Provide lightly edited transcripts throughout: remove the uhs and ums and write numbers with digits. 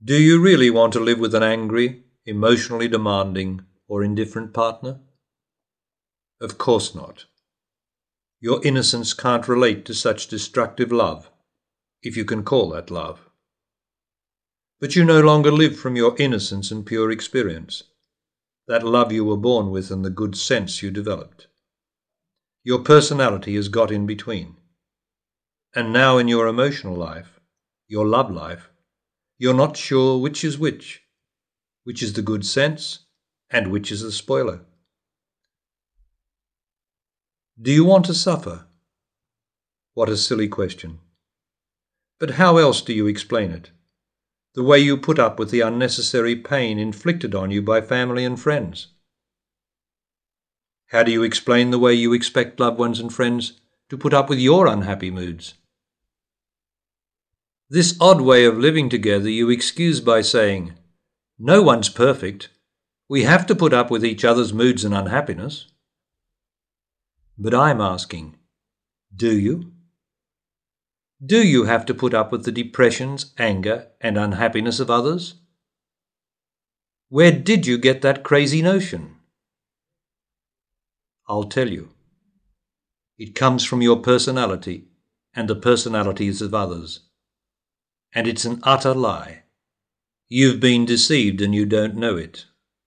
Do you really want to live with an angry, emotionally demanding, or indifferent partner? Of course not. Your innocence can't relate to such destructive love, if you can call that love. But you no longer live from your innocence and pure experience, that love you were born with and the good sense you developed. Your personality has got in between. And now in your emotional life, your love life, you're not sure which is which is the good sense and which is the spoiler. Do you want to suffer? What a silly question. But how else do you explain it? The way you put up with the unnecessary pain inflicted on you by family and friends? How do you explain the way you expect loved ones and friends to put up with your unhappy moods? This odd way of living together you excuse by saying, "No one's perfect. We have to put up with each other's moods and unhappiness." But I'm asking, do you? Do you have to put up with the depressions, anger, and unhappiness of others? Where did you get that crazy notion? I'll tell you. It comes from your personality and the personalities of others. And it's an utter lie. You've been deceived and you don't know it.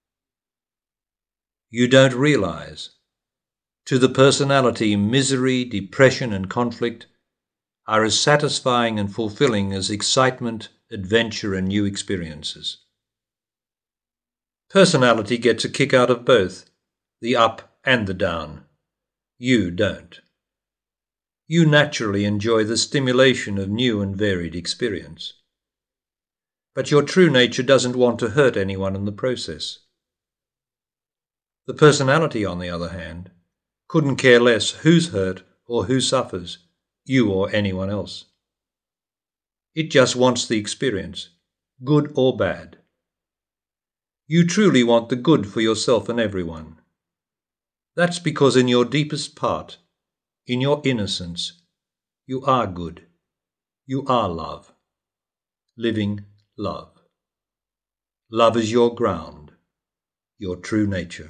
You don't realize. To the personality, misery, depression, and conflict are as satisfying and fulfilling as excitement, adventure, and new experiences. Personality gets a kick out of both, the up and the down. You don't. You naturally enjoy the stimulation of new and varied experience. But your true nature doesn't want to hurt anyone in the process. The personality, on the other hand, couldn't care less who's hurt or who suffers, you or anyone else. It just wants the experience, good or bad. You truly want the good for yourself and everyone. That's because in your deepest part, in your innocence, you are good. You are love. Living love. Love is your ground, your true nature.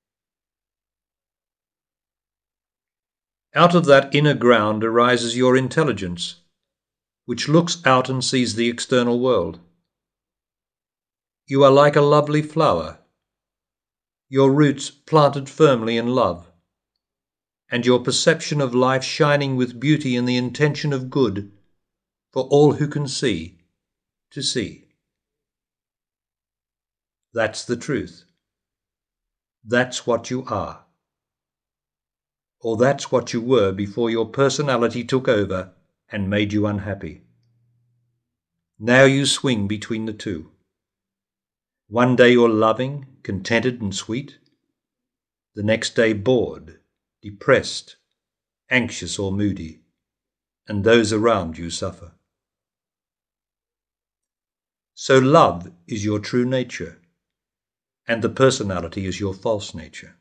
Out of that inner ground arises your intelligence, which looks out and sees the external world. You are like a lovely flower, your roots planted firmly in love, and your perception of life shining with beauty and the intention of good for all who can see, to see. That's the truth. That's what you are. Or that's what you were before your personality took over and made you unhappy. Now you swing between the two. One day you're loving, contented and sweet. The next day bored, depressed, anxious or moody, and those around you suffer. So love is your true nature, and the personality is your false nature.